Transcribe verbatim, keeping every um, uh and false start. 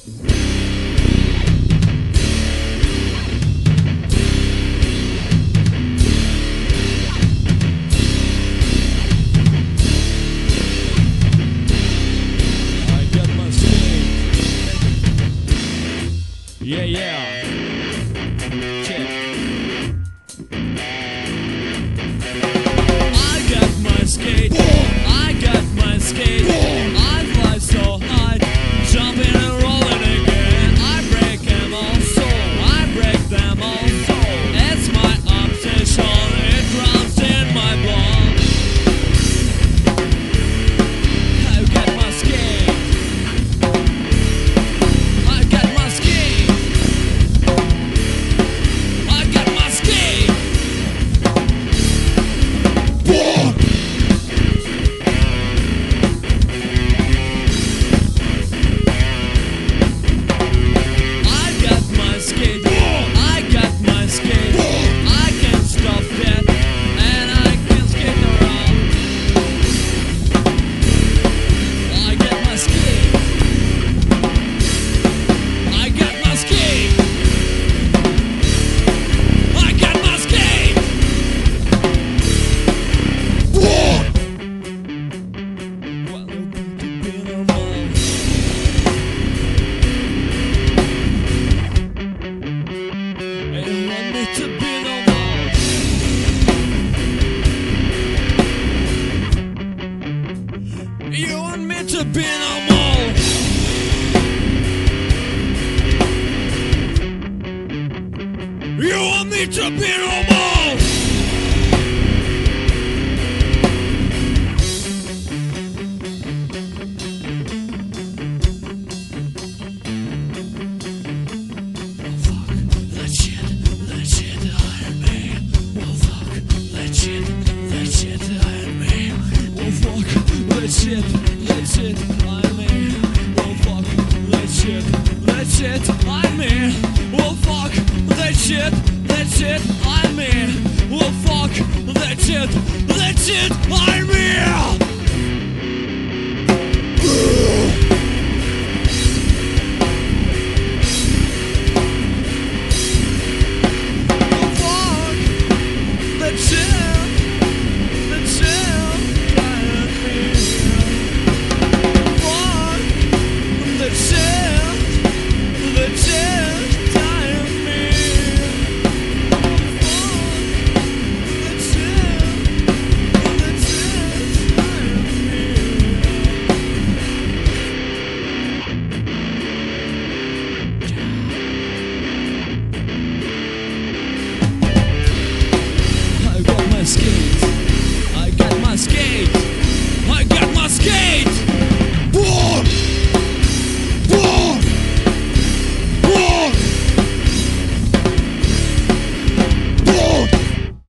Yeah, yeah. Check. I got my skate. I got my skate. I fly so high, jumping and rolling again. I break them all, so I break them all. It's my obsession. It runs in my blood. I got my skate. I got my skate. I got my skate. I got my skate. I got my skate. I can't stop that, and I can skate around. I got my skate. I got my skate. I got my skate. Well, it's been a month. You want me to be normal? You want me to be normal? You want me to be normal? That shit, that shit, Iron Man. Well, fuck, that shit, that shit, Iron Man. Well, fuck, that shit, that shit, Iron Man. Well, fuck, that shit, that shit, Iron Man. Well, fuck, that shit, that shit, Iron Man. Well, fuck, that shit, that shit, Iron Man.